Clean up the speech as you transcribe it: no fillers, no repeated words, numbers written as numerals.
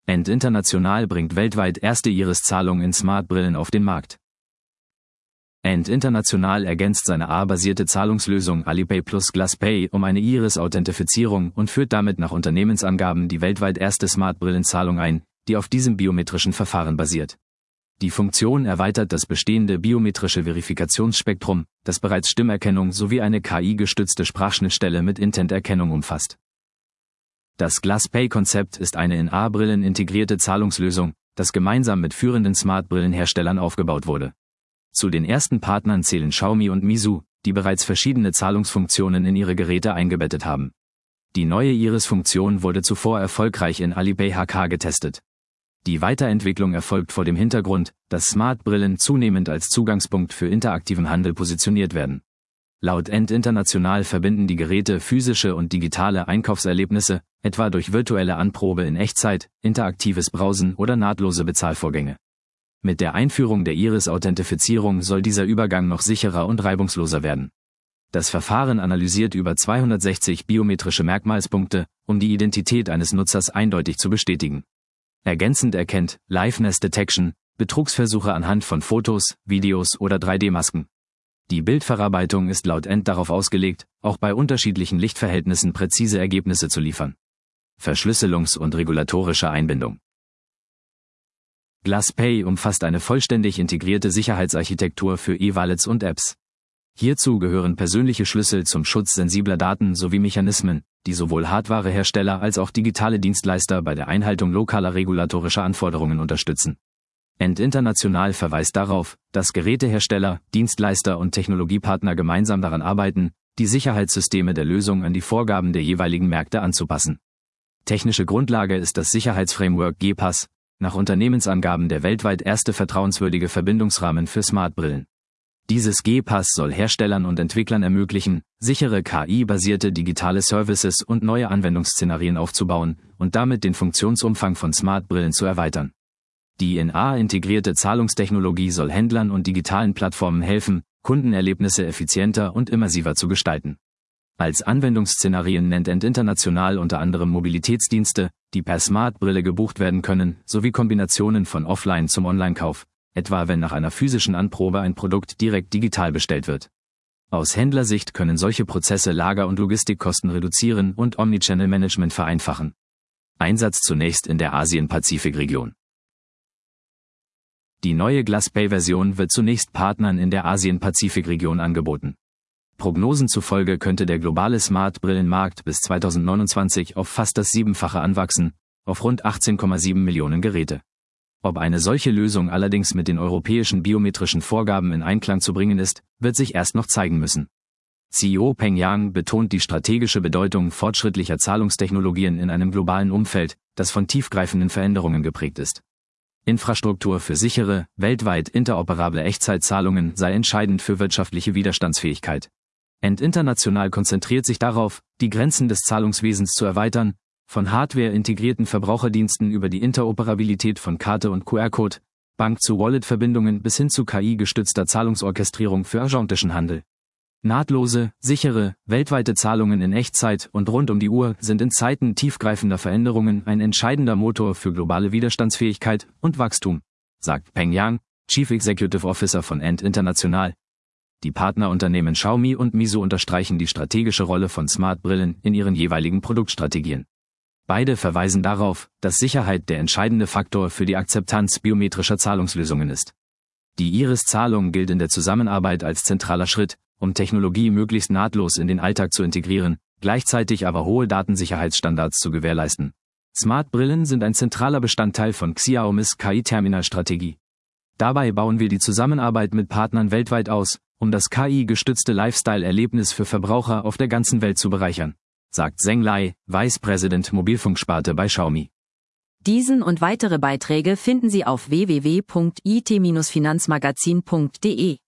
Ant International bringt weltweit erste Iris-Zahlung in Smart-Brillen auf den Markt. Ant International ergänzt seine A-basierte Zahlungslösung Alipay plus GlassPay um eine Iris-Authentifizierung und führt damit nach Unternehmensangaben die weltweit erste Smart-Brillen-Zahlung ein, die auf diesem biometrischen Verfahren basiert. Die Funktion erweitert das bestehende biometrische Verifikationsspektrum, das bereits Stimmerkennung sowie eine KI-gestützte Sprachschnittstelle mit Intent-Erkennung umfasst. Das GlassPay-Konzept ist eine in A-Brillen integrierte Zahlungslösung, das gemeinsam mit führenden Smart-Brillenherstellern aufgebaut wurde. Zu den ersten Partnern zählen Xiaomi und Meizu, die bereits verschiedene Zahlungsfunktionen in ihre Geräte eingebettet haben. Die neue Iris-Funktion wurde zuvor erfolgreich in Alipay HK getestet. Die Weiterentwicklung erfolgt vor dem Hintergrund, dass Smart-Brillen zunehmend als Zugangspunkt für interaktiven Handel positioniert werden. Laut Ant International verbinden die Geräte physische und digitale Einkaufserlebnisse, etwa durch virtuelle Anprobe in Echtzeit, interaktives Browsen oder nahtlose Bezahlvorgänge. Mit der Einführung der Iris-Authentifizierung soll dieser Übergang noch sicherer und reibungsloser werden. Das Verfahren analysiert über 260 biometrische Merkmalspunkte, um die Identität eines Nutzers eindeutig zu bestätigen. Ergänzend erkennt Liveness Detection Betrugsversuche anhand von Fotos, Videos oder 3D-Masken. Die Bildverarbeitung ist laut Ant darauf ausgelegt, auch bei unterschiedlichen Lichtverhältnissen präzise Ergebnisse zu liefern. Verschlüsselungs- und regulatorische Einbindung. GlassPay umfasst eine vollständig integrierte Sicherheitsarchitektur für E-Wallets und Apps. Hierzu gehören persönliche Schlüssel zum Schutz sensibler Daten sowie Mechanismen, die sowohl Hardwarehersteller als auch digitale Dienstleister bei der Einhaltung lokaler regulatorischer Anforderungen unterstützen. Ant International verweist darauf, dass Gerätehersteller, Dienstleister und Technologiepartner gemeinsam daran arbeiten, die Sicherheitssysteme der Lösung an die Vorgaben der jeweiligen Märkte anzupassen. Technische Grundlage ist das Sicherheitsframework GPAS, nach Unternehmensangaben der weltweit erste vertrauenswürdige Verbindungsrahmen für Smartbrillen. Dieses GPAS soll Herstellern und Entwicklern ermöglichen, sichere KI-basierte digitale Services und neue Anwendungsszenarien aufzubauen und damit den Funktionsumfang von Smartbrillen zu erweitern. Die in A integrierte Zahlungstechnologie soll Händlern und digitalen Plattformen helfen, Kundenerlebnisse effizienter und immersiver zu gestalten. Als Anwendungsszenarien nennt Ant International unter anderem Mobilitätsdienste, die per Smartbrille gebucht werden können, sowie Kombinationen von Offline- zum Online-Kauf, etwa wenn nach einer physischen Anprobe ein Produkt direkt digital bestellt wird. Aus Händlersicht können solche Prozesse Lager- und Logistikkosten reduzieren und Omnichannel-Management vereinfachen. Einsatz zunächst in der Asien-Pazifik-Region. Die neue GlassPay-Version wird zunächst Partnern in der Asien-Pazifik-Region angeboten. Prognosen zufolge könnte der globale Smart-Brillenmarkt bis 2029 auf fast das Siebenfache anwachsen, auf rund 18,7 Millionen Geräte. Ob eine solche Lösung allerdings mit den europäischen biometrischen Vorgaben in Einklang zu bringen ist, wird sich erst noch zeigen müssen. CEO Peng Yang betont die strategische Bedeutung fortschrittlicher Zahlungstechnologien in einem globalen Umfeld, das von tiefgreifenden Veränderungen geprägt ist. Infrastruktur für sichere, weltweit interoperable Echtzeitzahlungen sei entscheidend für wirtschaftliche Widerstandsfähigkeit. Ant International konzentriert sich darauf, die Grenzen des Zahlungswesens zu erweitern, von Hardware-integrierten Verbraucherdiensten über die Interoperabilität von Karte und QR-Code, Bank-zu-Wallet-Verbindungen bis hin zu KI-gestützter Zahlungsorchestrierung für agentischen Handel. Nahtlose, sichere, weltweite Zahlungen in Echtzeit und rund um die Uhr sind in Zeiten tiefgreifender Veränderungen ein entscheidender Motor für globale Widerstandsfähigkeit und Wachstum, sagt Peng Yang, Chief Executive Officer von Ant International. Die Partnerunternehmen Xiaomi und Meizu unterstreichen die strategische Rolle von Smartbrillen in ihren jeweiligen Produktstrategien. Beide verweisen darauf, dass Sicherheit der entscheidende Faktor für die Akzeptanz biometrischer Zahlungslösungen ist. Die Iris-Zahlung gilt in der Zusammenarbeit als zentraler Schritt, um Technologie möglichst nahtlos in den Alltag zu integrieren, gleichzeitig aber hohe Datensicherheitsstandards zu gewährleisten. Smartbrillen sind ein zentraler Bestandteil von Xiaomis KI-Terminal-Strategie. Dabei bauen wir die Zusammenarbeit mit Partnern weltweit aus, um das KI-gestützte Lifestyle-Erlebnis für Verbraucher auf der ganzen Welt zu bereichern, sagt Zheng Lai, Vice President Mobilfunksparte bei Xiaomi. Diesen und weitere Beiträge finden Sie auf www.it-finanzmagazin.de.